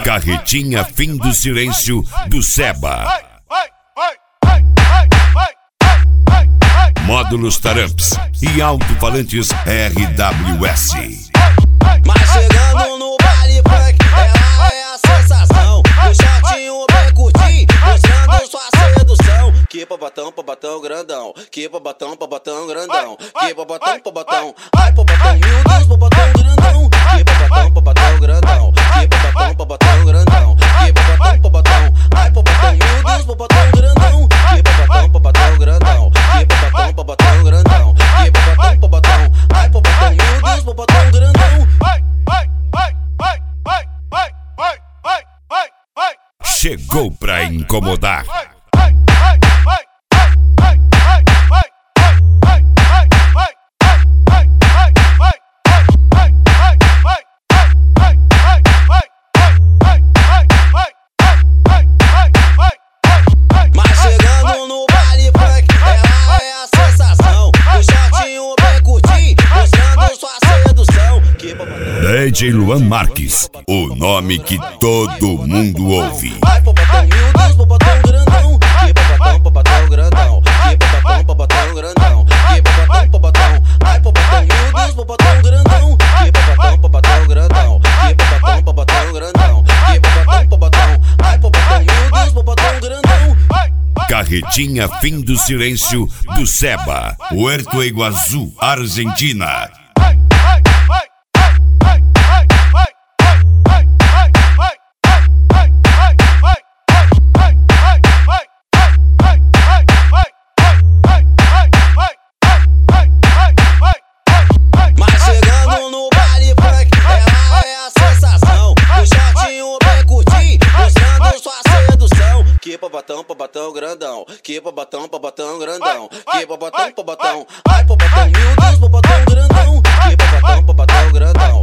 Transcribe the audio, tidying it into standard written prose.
Carretinha Fim do Silêncio do Seba. Módulos Taramps e alto-falantes RWS. Mas chegando no baile funk, ela é a sensação. O shortinho bem curtinho, mostrando sua sedução. Que babatão grandão. Que babatão grandão. Que babatão. Ai, babatão, meu Deus, babatão grandão. Que babatão grandão. Que babatão grandão. Que babatão. Ai, babatão, meu Deus, babatão grandão. Que babatão grandão. Que babatão grandão. Que babatão. Ai, babatão, meu Deus, babatão grandão. Chegou pra incomodar. Mas chegando no baile funk, ela é a sensação. O shortinho bem curtinho, mostrando sua sedução. DJ Luan Marques, o nome que todo mundo ouve. Ai, babatão, meu Deus, babatão grandão. Que babatão grandão. Que babatão grandão. Que babatão. Ai, babatão, meu Deus, babatão grandão. Que babatão grandão. Que babatão grandão. Que babatão. Ai, babatão, meu Deus, babatão grandão. Carretinha Fim do Silêncio do Seba, Puerto Iguazú, Argentina. Mas chegando no baile funk, ela é a sensação. O shortinho bem curtinho, mostrando sua sedução. Que babatão grandão. Que babatão grandão. Que babatão. Ai, babatão, meu Deus, babatão grandão. Que babatão grandão.